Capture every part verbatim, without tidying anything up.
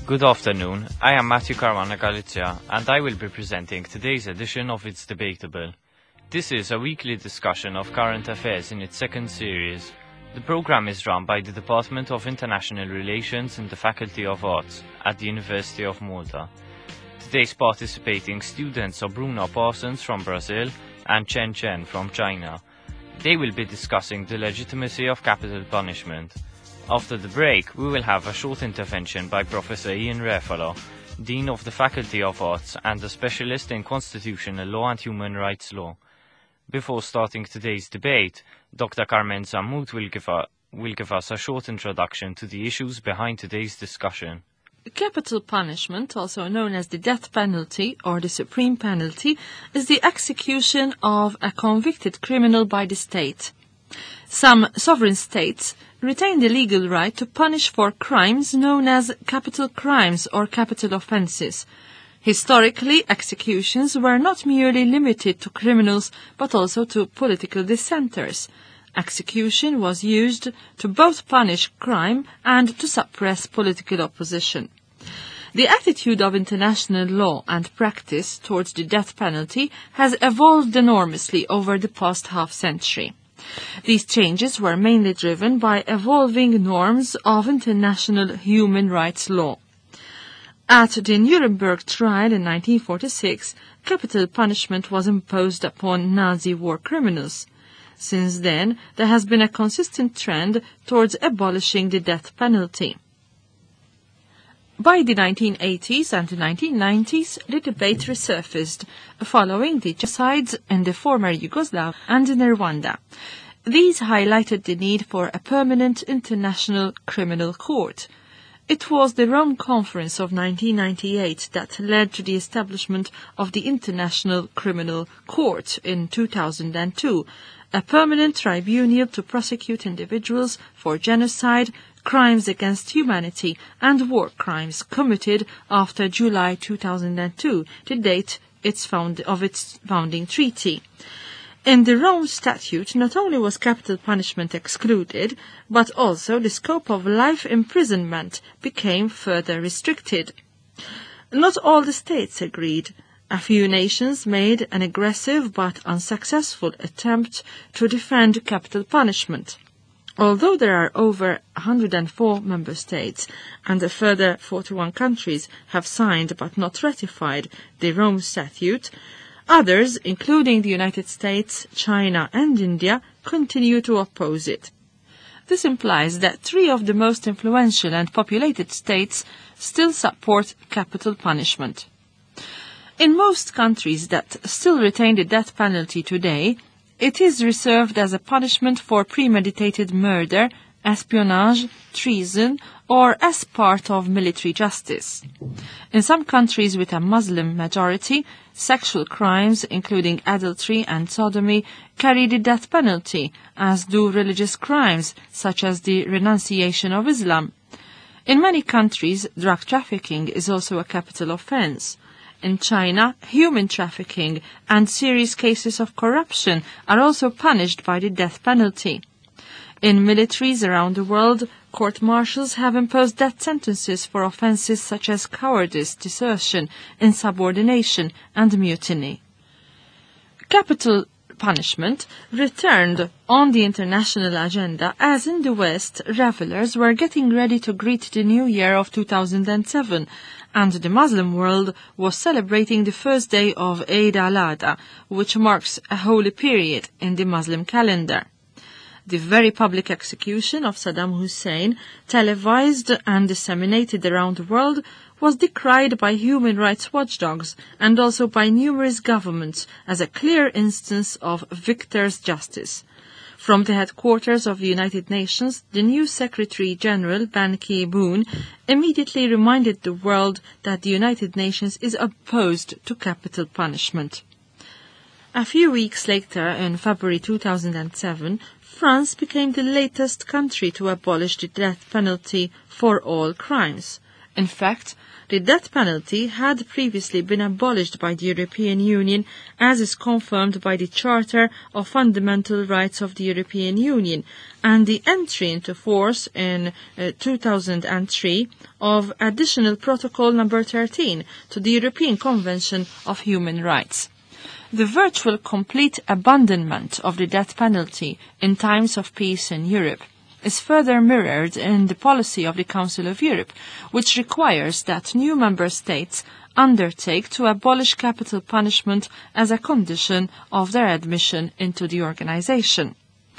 Good afternoon, I am Matthew Caruana Galizia, and I will be presenting today's edition of It's Debatable. This is a weekly discussion of current affairs in its second series. The program is run by the Department of International Relations in the Faculty of Arts at the University of Malta. Today's participating students are Bruno Parsons from Brazil and Chen Chen from China. They will be discussing the legitimacy of capital punishment. After the break, we will have a short intervention by Professor Ian Refalo, Dean of the Faculty of Arts and a specialist in constitutional law and human rights law. Before starting today's debate, Doctor Carmen Zammut will give, a, will give us a short introduction to the issues behind today's discussion. Capital punishment, also known as the death penalty or the supreme penalty, is the execution of a convicted criminal by the state. Some sovereign states retain the legal right to punish for crimes known as capital crimes or capital offences. Historically, executions were not merely limited to criminals, but also to political dissenters. Execution was used to both punish crime and to suppress political opposition. The attitude of international law and practice towards the death penalty has evolved enormously over the past half-century. These changes were mainly driven by evolving norms of international human rights law. At the Nuremberg trial in nineteen forty-six, capital punishment was imposed upon Nazi war criminals. Since then, there has been a consistent trend towards abolishing the death penalty. By the nineteen eighties and the nineteen nineties, the debate resurfaced, following the genocides in the former Yugoslavia and in Rwanda. These highlighted the need for a permanent international criminal court. It was the Rome Conference of nineteen ninety-eight that led to the establishment of the International Criminal Court in two thousand two, a permanent tribunal to prosecute individuals for genocide, crimes against humanity and war crimes committed after July two thousand two, the date its found, of its founding treaty. In the Rome Statute, not only was capital punishment excluded, but also the scope of life imprisonment became further restricted. Not all the states agreed. A few nations made an aggressive but unsuccessful attempt to defend capital punishment. Although there are over one hundred four member states and a further forty-one countries have signed but not ratified the Rome Statute, others, including the United States, China and India, continue to oppose it. This implies that three of the most influential and populated states still support capital punishment. In most countries that still retain the death penalty today, it is reserved as a punishment for premeditated murder, espionage, treason, or as part of military justice. In some countries with a Muslim majority, sexual crimes, including adultery and sodomy, carry the death penalty, as do religious crimes, such as the renunciation of Islam. In many countries, drug trafficking is also a capital offense. In China, human trafficking and serious cases of corruption are also punished by the death penalty. In militaries around the world, court-martials have imposed death sentences for offences such as cowardice, desertion, insubordination and mutiny. Capital punishment returned on the international agenda as in the West, revelers were getting ready to greet the new year of two thousand seven, and the Muslim world was celebrating the first day of Eid al-Adha, which marks a holy period in the Muslim calendar. The very public execution of Saddam Hussein, televised and disseminated around the world, was decried by human rights watchdogs and also by numerous governments as a clear instance of victor's justice. From the headquarters of the United Nations, the new Secretary-General Ban Ki-moon immediately reminded the world that the United Nations is opposed to capital punishment. A few weeks later, in February two thousand seven, France became the latest country to abolish the death penalty for all crimes. In fact, the death penalty had previously been abolished by the European Union, as is confirmed by the Charter of Fundamental Rights of the European Union and the entry into force in uh, two thousand three of Additional Protocol number thirteen to the European Convention of Human Rights. The virtual complete abandonment of the death penalty in times of peace in Europe is further mirrored in the policy of the Council of Europe, which requires that new member states undertake to abolish capital punishment as a condition of their admission into the organization.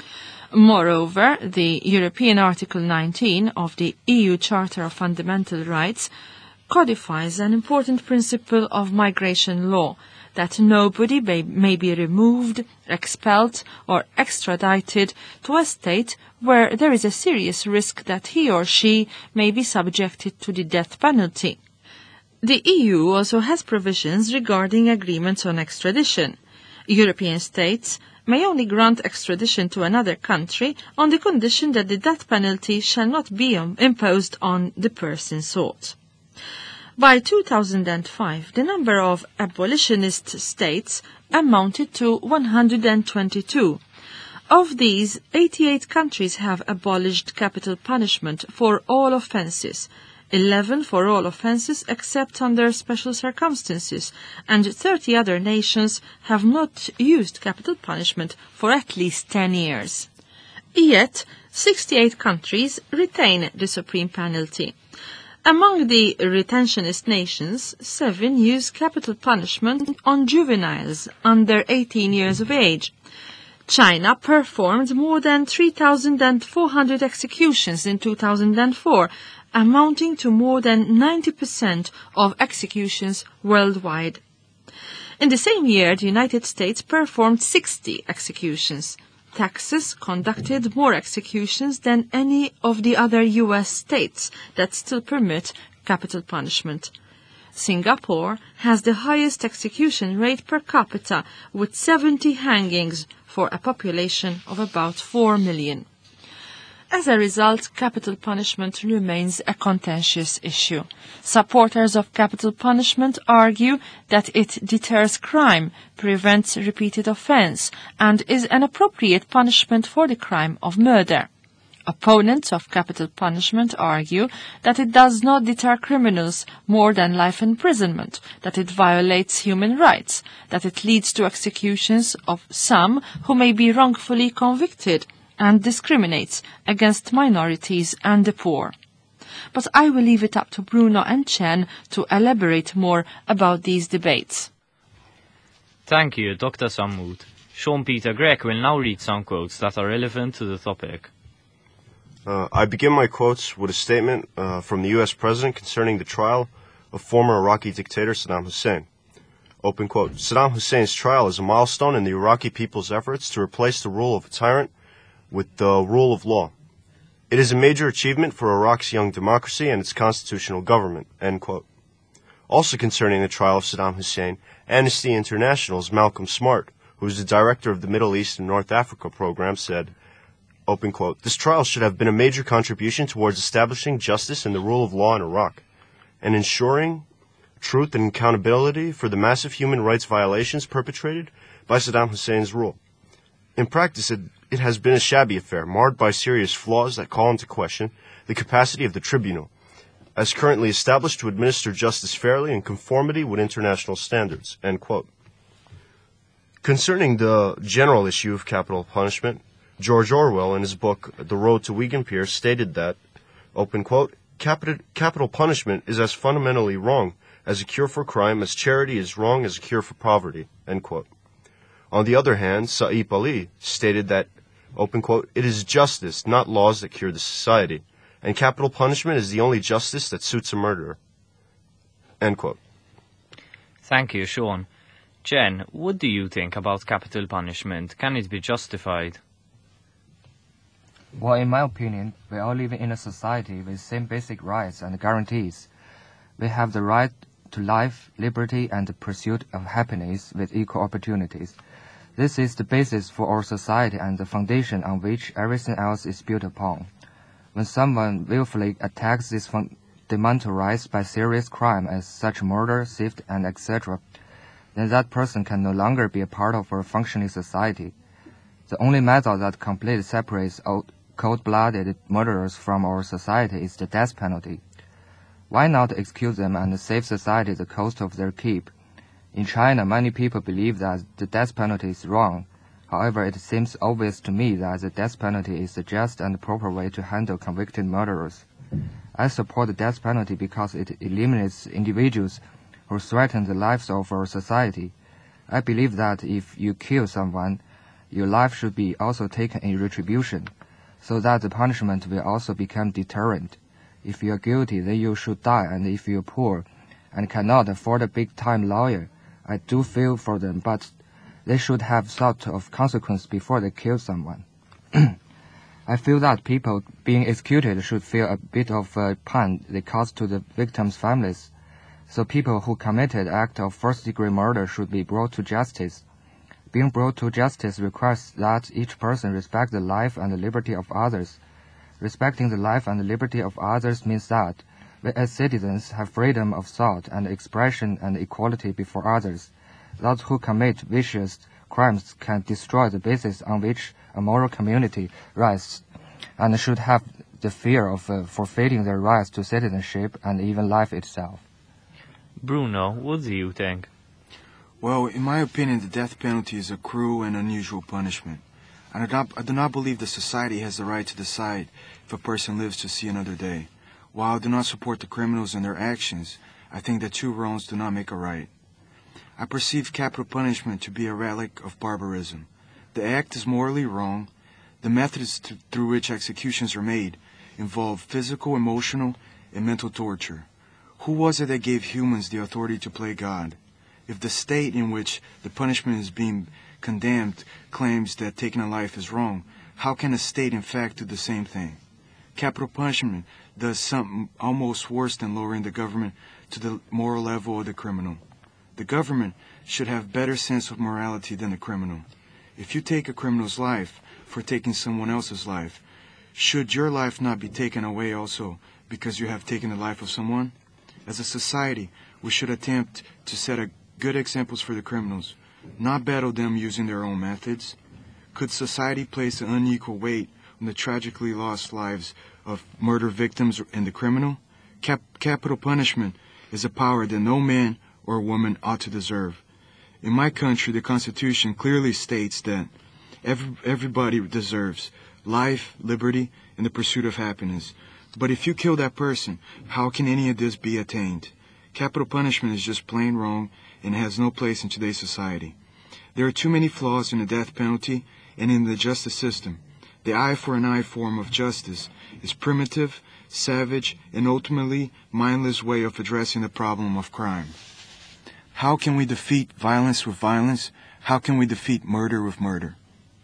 Moreover, the European Article nineteen of the E U Charter of Fundamental Rights codifies an important principle of migration law, that nobody may, may be removed, expelled, or extradited to a state where there is a serious risk that he or she may be subjected to the death penalty. The E U also has provisions regarding agreements on extradition. European states may only grant extradition to another country on the condition that the death penalty shall not be imposed on the person sought. By two thousand five, the number of abolitionist states amounted to one hundred twenty-two. Of these, eighty-eight countries have abolished capital punishment for all offences, eleven for all offences except under special circumstances, and thirty other nations have not used capital punishment for at least ten years. Yet, sixty-eight countries retain the supreme penalty. Among the retentionist nations, seven use capital punishment on juveniles under eighteen years of age. China performed more than three thousand four hundred executions in two thousand four, amounting to more than ninety percent of executions worldwide. In the same year, the United States performed sixty executions. Texas conducted more executions than any of the other U S states that still permit capital punishment. Singapore has the highest execution rate per capita, with seventy hangings for a population of about four million. As a result, capital punishment remains a contentious issue. Supporters of capital punishment argue that it deters crime, prevents repeated offense, and is an appropriate punishment for the crime of murder. Opponents of capital punishment argue that it does not deter criminals more than life imprisonment, that it violates human rights, that it leads to executions of some who may be wrongfully convicted, and discriminates against minorities and the poor. But I will leave it up to Bruno and Chen to elaborate more about these debates. Thank you, Doctor Sammut. Sean Peter Grech will now read some quotes that are relevant to the topic. Uh, I begin my quotes with a statement uh, from the U S President concerning the trial of former Iraqi dictator Saddam Hussein. Open quote, Saddam Hussein's trial is a milestone in the Iraqi people's efforts to replace the rule of a tyrant with the rule of law. It is a major achievement for Iraq's young democracy and its constitutional government, end quote. Also concerning the trial of Saddam Hussein, Amnesty International's Malcolm Smart, who is the director of the Middle East and North Africa program, said, open quote, this trial should have been a major contribution towards establishing justice and the rule of law in Iraq, and ensuring truth and accountability for the massive human rights violations perpetrated by Saddam Hussein's rule. In practice, it, it has been a shabby affair, marred by serious flaws that call into question the capacity of the tribunal, as currently established, to administer justice fairly in conformity with international standards, end quote. Concerning the general issue of capital punishment, George Orwell, in his book The Road to Wegenpier, stated that, open quote, capital, capital punishment is as fundamentally wrong as a cure for crime as charity is wrong as a cure for poverty, end quote. On the other hand, Saif Ali stated that, open quote, it is justice, not laws, that cure the society, and capital punishment is the only justice that suits a murderer, end quote. Thank you, Sean. Jen, what do you think about capital punishment? Can it be justified? Well, in my opinion, we all live in a society with same basic rights and guarantees. We have the right to life, liberty, and the pursuit of happiness with equal opportunities. This is the basis for our society and the foundation on which everything else is built upon. When someone willfully attacks this demonetized by serious crime as such murder, theft, and et cetera, then that person can no longer be a part of a functioning society. The only method that completely separates cold-blooded murderers from our society is the death penalty. Why not execute them and save society the cost of their keep? In China, many people believe that the death penalty is wrong. However, it seems obvious to me that the death penalty is the just and proper way to handle convicted murderers. I support the death penalty because it eliminates individuals who threaten the lives of our society. I believe that if you kill someone, your life should be also taken in retribution, so that the punishment will also become deterrent. If you are guilty, then you should die, and if you are poor and cannot afford a big-time lawyer, I do feel for them, but they should have thought of consequence before they kill someone. I feel that people being executed should feel a bit of a pain they cause to the victims' families. So people who committed act of first-degree murder should be brought to justice. Being brought to justice requires that each person respect the life and the liberty of others. Respecting the life and the liberty of others means that we as citizens have freedom of thought and expression and equality before others. Those who commit vicious crimes can destroy the basis on which a moral community rests, and should have the fear of uh, forfeiting their rights to citizenship and even life itself. Bruno, what do you think? Well, in my opinion, the death penalty is a cruel and unusual punishment. I do not, I do not believe that society has the right to decide if a person lives to see another day. While I do not support the criminals and their actions, I think that two wrongs do not make a right. I perceive capital punishment to be a relic of barbarism. The act is morally wrong. The methods to, through which executions are made involve physical, emotional, and mental torture. Who was it that gave humans the authority to play God? If the state in which the punishment is being condemned claims that taking a life is wrong, how can a state in fact do the same thing? Capital punishment does something almost worse than lowering the government to the moral level of the criminal. The government should have better sense of morality than the criminal. If you take a criminal's life for taking someone else's life, should your life not be taken away also because you have taken the life of someone? As a society, we should attempt to set a good examples for the criminals, not battle them using their own methods. Could society place an unequal weight on the tragically lost lives of murder victims and the criminal? Cap- capital punishment is a power that no man or woman ought to deserve. In my country, the Constitution clearly states that every, everybody deserves life, liberty, and the pursuit of happiness. But if you kill that person, how can any of this be attained? Capital punishment is just plain wrong and has no place in today's society. There are too many flaws in the death penalty and in the justice system. The eye for an eye form of justice is primitive, savage, and ultimately mindless way of addressing the problem of crime. How can we defeat violence with violence? How can we defeat murder with murder?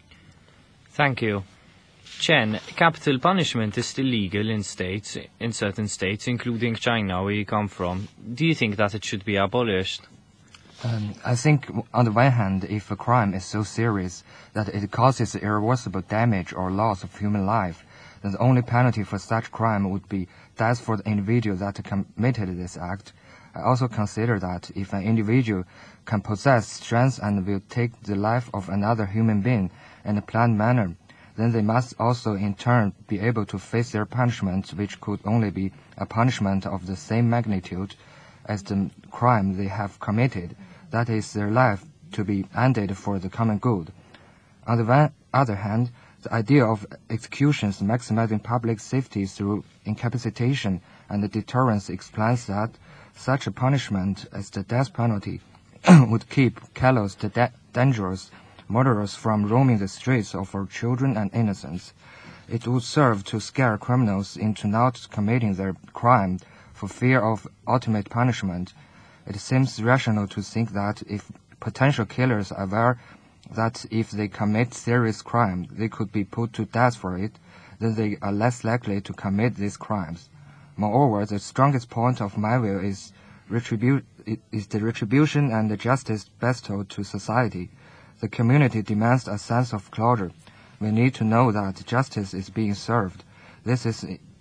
Thank you. Chen, capital punishment is still legal in states, in certain states, including China, where you come from. Do you think that it should be abolished? Um, I think, on the one hand, if a crime is so serious that it causes irreversible damage or loss of human life, then the only penalty for such crime would be death for the individual that committed this act. I also consider that if an individual can possess strength and will take the life of another human being in a planned manner, then they must also in turn be able to face their punishment, which could only be a punishment of the same magnitude as the crime they have committed, that is, their life to be ended for the common good. On the one other hand, the idea of executions maximizing public safety through incapacitation and deterrence explains that such a punishment as the death penalty would keep callous the da- dangerous murderers from roaming the streets of our children and innocents. It would serve to scare criminals into not committing their crime for fear of ultimate punishment. It seems rational to think that if potential killers are aware that if they commit serious crime, they could be put to death for it, then they are less likely to commit these crimes. Moreover, the strongest point of my view is, retribu- is the retribution and the justice bestowed to society. The community demands a sense of closure. We need to know that justice is being served. This is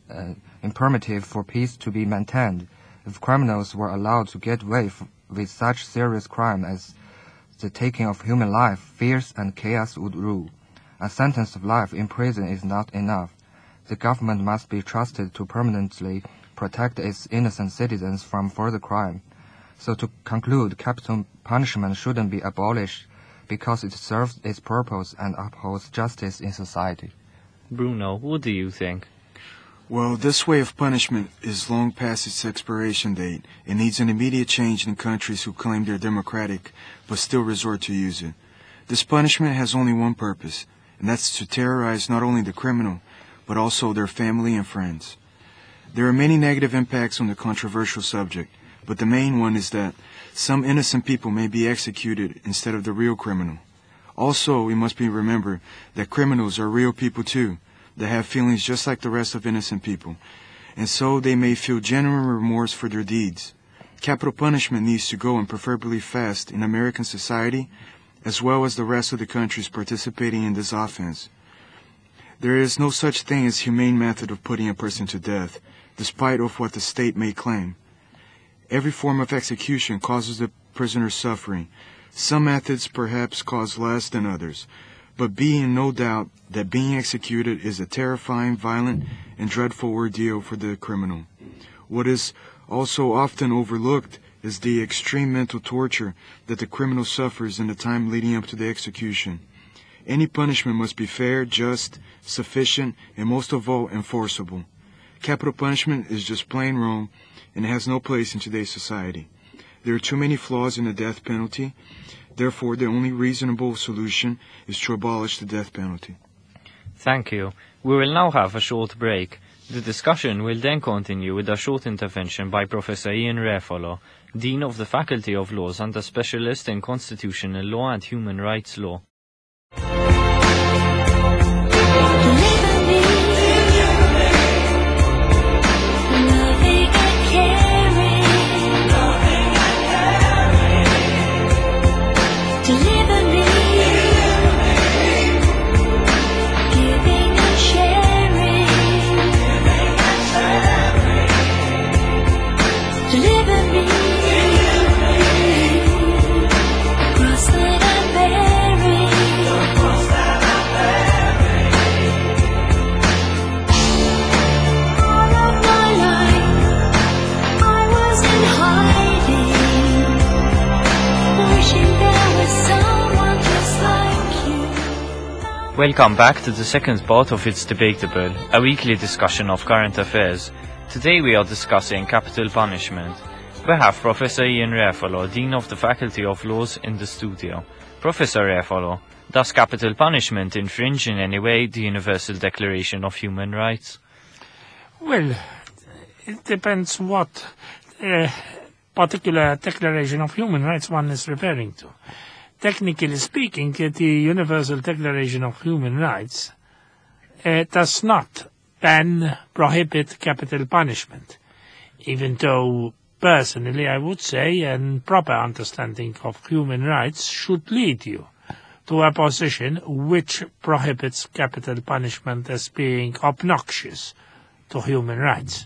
uh, imperative for peace to be maintained. If criminals were allowed to get away f- with such serious crime as the taking of human life, fears and chaos would rule. A sentence of life in prison is not enough. The government must be trusted to permanently protect its innocent citizens from further crime. So to conclude, capital punishment shouldn't be abolished because it serves its purpose and upholds justice in society. Bruno, what do you think? Well, this way of punishment is long past its expiration date and needs an immediate change in countries who claim they're democratic but still resort to use it. This punishment has only one purpose, and that's to terrorize not only the criminal, but also their family and friends. There are many negative impacts on the controversial subject, but the main one is that some innocent people may be executed instead of the real criminal. Also, it must be remembered that criminals are real people too, that have feelings just like the rest of innocent people, and so they may feel genuine remorse for their deeds. Capital punishment needs to go, and preferably fast, in American society, as well as the rest of the countries participating in this offense. There is no such thing as humane method of putting a person to death, despite of what the state may claim. Every form of execution causes the prisoner suffering. Some methods perhaps cause less than others, but be in no doubt that being executed is a terrifying, violent, and dreadful ordeal for the criminal. What is also often overlooked is the extreme mental torture that the criminal suffers in the time leading up to the execution. Any punishment must be fair, just, sufficient, and most of all, enforceable. Capital punishment is just plain wrong, and it has no place in today's society. There are too many flaws in the death penalty. Therefore, the only reasonable solution is to abolish the death penalty. Thank you. We will now have a short break. The discussion will then continue with a short intervention by Professor Ian Refalo, Dean of the Faculty of Laws and a specialist in constitutional law and human rights law. Welcome back to the second part of It's Debatable, a weekly discussion of current affairs. Today we are discussing capital punishment. We have Professor Ian Refalo, Dean of the Faculty of Laws, in the studio. Professor Refalo, does capital punishment infringe in any way the Universal Declaration of Human Rights? Well, it depends what uh, particular Declaration of Human Rights one is referring to. Technically speaking, the Universal Declaration of Human Rights uh, does not ban, prohibit capital punishment, even though personally I would say a proper understanding of human rights should lead you to a position which prohibits capital punishment as being obnoxious to human rights.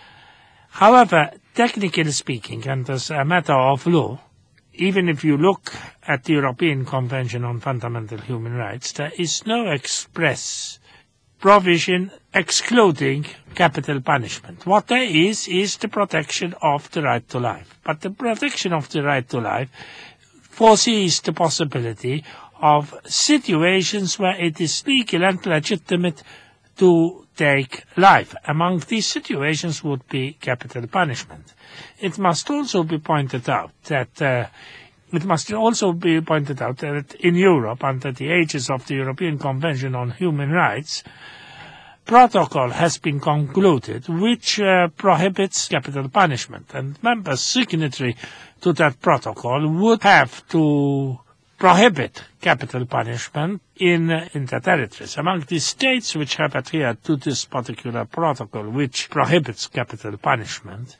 However, technically speaking, and as a matter of law, even if you look at the European Convention on Fundamental Human Rights, there is no express provision excluding capital punishment. What there is, is the protection of the right to life. But the protection of the right to life foresees the possibility of situations where it is legal and legitimate to take life. Among these situations would be capital punishment. It must also be pointed out that uh, it must also be pointed out that in Europe, under the aegis of the European Convention on Human Rights, protocol has been concluded which uh, prohibits capital punishment, and members signatory to that protocol would have to prohibit capital punishment in, uh, in their territories. Among the states which have adhered to this particular protocol, which prohibits capital punishment,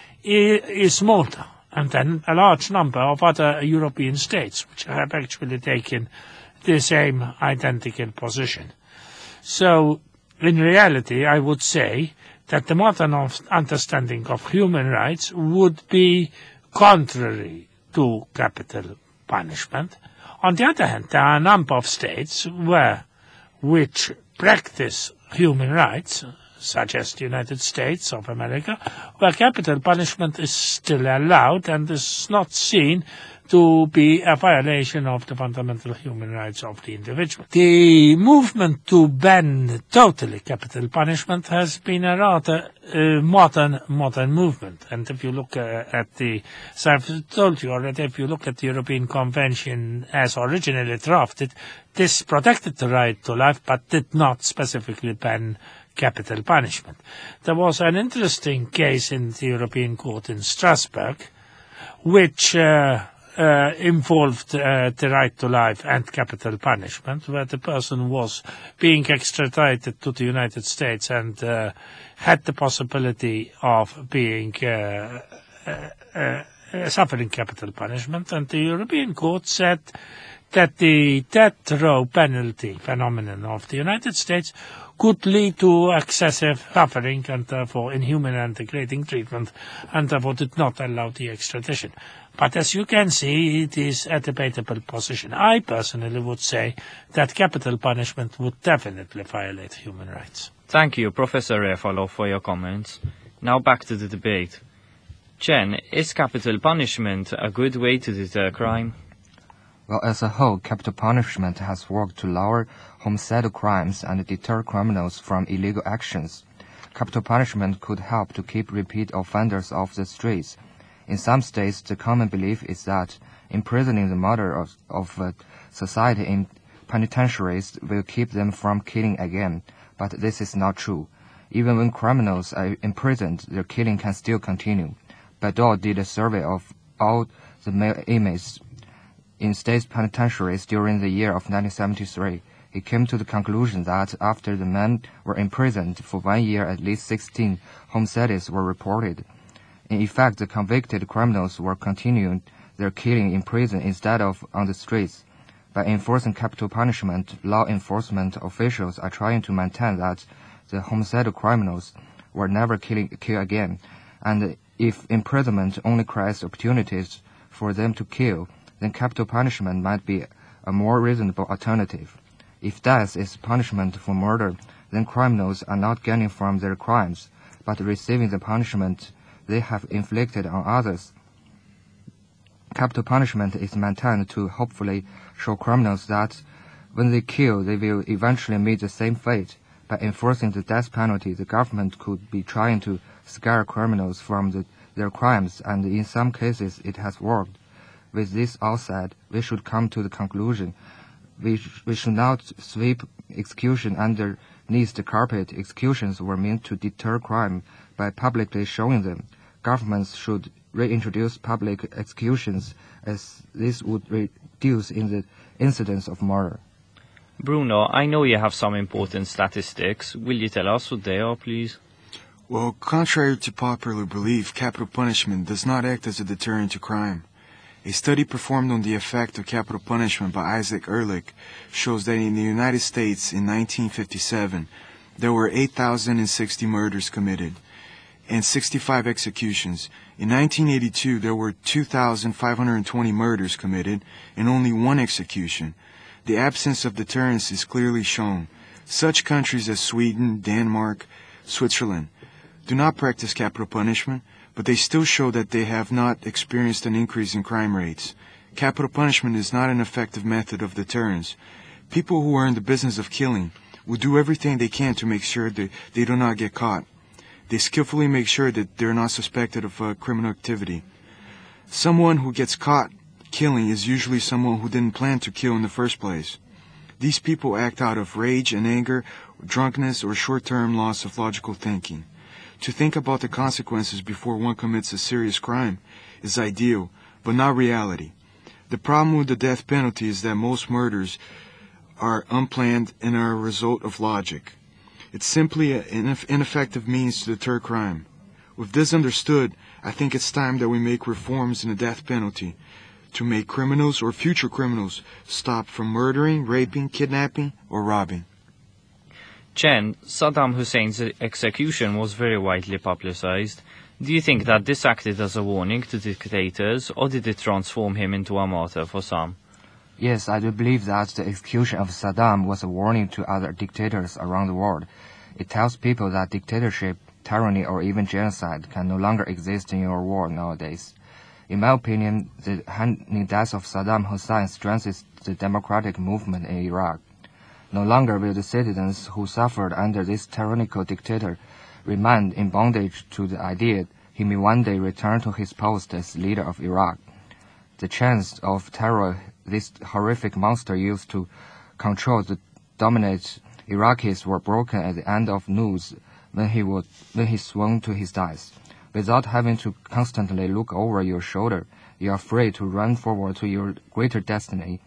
is Malta, and then a large number of other European states which have actually taken the same identical position. So, in reality, I would say that the modern of understanding of human rights would be contrary to capital punishment. On the other hand, there are a number of states where which practice human rights, such as the United States of America, where capital punishment is still allowed and is not seen to be a violation of the fundamental human rights of the individual. The movement to ban totally capital punishment has been a rather uh, modern, modern movement. And if you look uh, at the, as I've told you already, if you look at the European Convention as originally drafted, this protected the right to life but did not specifically ban capital punishment. There was an interesting case in the European Court in Strasbourg, which uh, uh, involved uh, the right to life and capital punishment, where the person was being extradited to the United States and uh, had the possibility of being uh, uh, uh, suffering capital punishment. And the European Court said that the death row penalty phenomenon of the United States could lead to excessive suffering and therefore inhuman and degrading treatment, and therefore did not allow the extradition. But as you can see, it is a debatable position. I personally would say that capital punishment would definitely violate human rights. Thank you, Professor Refalo, for your comments. Now back to the debate. Chen, is capital punishment a good way to deter crime? Well, as a whole, capital punishment has worked to lower homicidal crimes and deter criminals from illegal actions. Capital punishment could help to keep repeat offenders off the streets. In some states, the common belief is that imprisoning the mother of, of uh, society in penitentiaries will keep them from killing again, but this is not true. Even when criminals are imprisoned, their killing can still continue. Badal did a survey of all the male inmates in state penitentiaries during the year of nineteen seventy-three. He came to the conclusion that after the men were imprisoned for one year, at least sixteen homicides were reported. In effect, the convicted criminals were continuing their killing in prison instead of on the streets. By enforcing capital punishment, law enforcement officials are trying to maintain that the homicidal criminals were never killing, kill again, and if imprisonment only creates opportunities for them to kill, then capital punishment might be a more reasonable alternative. If death is punishment for murder, then criminals are not gaining from their crimes, but receiving the punishment they have inflicted on others. Capital punishment is maintained to hopefully show criminals that when they kill, they will eventually meet the same fate. By enforcing the death penalty, the government could be trying to scare criminals from the, their crimes, and in some cases it has worked. With this all said, we should come to the conclusion we, sh we should not sweep execution underneath the carpet. Executions were meant to deter crime by publicly showing them. Governments should reintroduce public executions, as this would reduce in the incidence of murder. Bruno, I know you have some important statistics. Will you tell us what they are, please? Well, contrary to popular belief, capital punishment does not act as a deterrent to crime. A study performed on the effect of capital punishment by Isaac Ehrlich shows that in the United States in nineteen fifty-seven, there were eight thousand sixty murders committed and sixty-five executions. In nineteen eighty-two, there were two thousand five hundred twenty murders committed and only one execution. The absence of deterrence is clearly shown. Such countries as Sweden, Denmark, Switzerland do not practice capital punishment, but they still show that they have not experienced an increase in crime rates. Capital punishment is not an effective method of deterrence. People who are in the business of killing will do everything they can to make sure that they do not get caught. They skillfully make sure that they're not suspected of uh, criminal activity. Someone who gets caught killing is usually someone who didn't plan to kill in the first place. These people act out of rage and anger, drunkenness, or short-term loss of logical thinking. To think about the consequences before one commits a serious crime is ideal, but not reality. The problem with the death penalty is that most murders are unplanned and are a result of logic. It's simply an ineffective means to deter crime. With this understood, I think it's time that we make reforms in the death penalty to make criminals or future criminals stop from murdering, raping, kidnapping, or robbing. Chen, Saddam Hussein's execution was very widely publicized. Do you think that this acted as a warning to dictators, or did it transform him into a martyr for some? Yes, I do believe that the execution of Saddam was a warning to other dictators around the world. It tells people that dictatorship, tyranny, or even genocide can no longer exist in your world nowadays. In my opinion, the hanging death of Saddam Hussein strengthens the democratic movement in Iraq. No longer will the citizens who suffered under this tyrannical dictator remain in bondage to the idea he may one day return to his post as leader of Iraq. The chains of terror this horrific monster used to control the dominate Iraqis were broken at the end of news when he would when he swung to his death. Without having to constantly look over your shoulder, you are free to run forward to your greater destiny.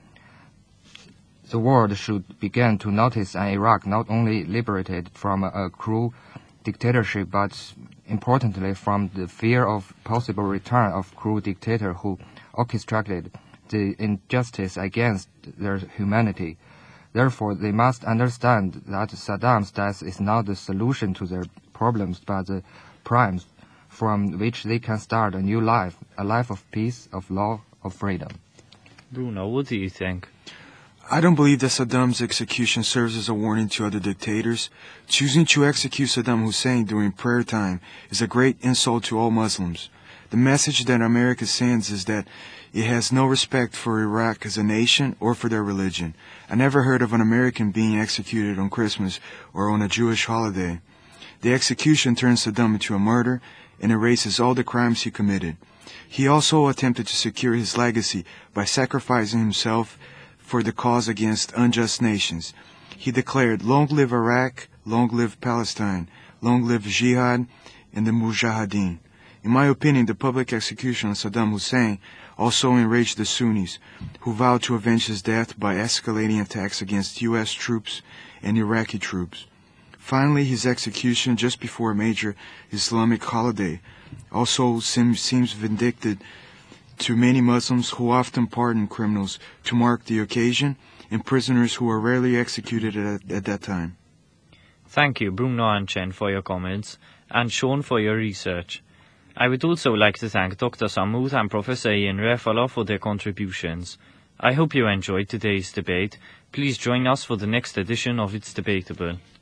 The world should begin to notice an Iraq not only liberated from a, a cruel dictatorship, but importantly from the fear of possible return of cruel dictator who orchestrated the injustice against their humanity. Therefore, they must understand that Saddam's death is not the solution to their problems, but the primes from which they can start a new life, a life of peace, of law, of freedom. Bruno, what do you think? I don't believe that Saddam's execution serves as a warning to other dictators. Choosing to execute Saddam Hussein during prayer time is a great insult to all Muslims. The message that America sends is that it has no respect for Iraq as a nation or for their religion. I never heard of an American being executed on Christmas or on a Jewish holiday. The execution turns Saddam into a murderer and erases all the crimes he committed. He also attempted to secure his legacy by sacrificing himself for the cause against unjust nations. He declared, "Long live Iraq, long live Palestine, long live Jihad and the Mujahideen." In my opinion, the public execution of Saddam Hussein also enraged the Sunnis, who vowed to avenge his death by escalating attacks against U S troops and Iraqi troops. Finally, his execution just before a major Islamic holiday also seems, seems vindictive to many Muslims who often pardon criminals to mark the occasion and prisoners who are rarely executed at, at that time. Thank you, Bruno and Chen, for your comments, and Sean for your research. I would also like to thank Doctor Samuth and Professor Ian Refalo for their contributions. I hope you enjoyed today's debate. Please join us for the next edition of It's Debatable.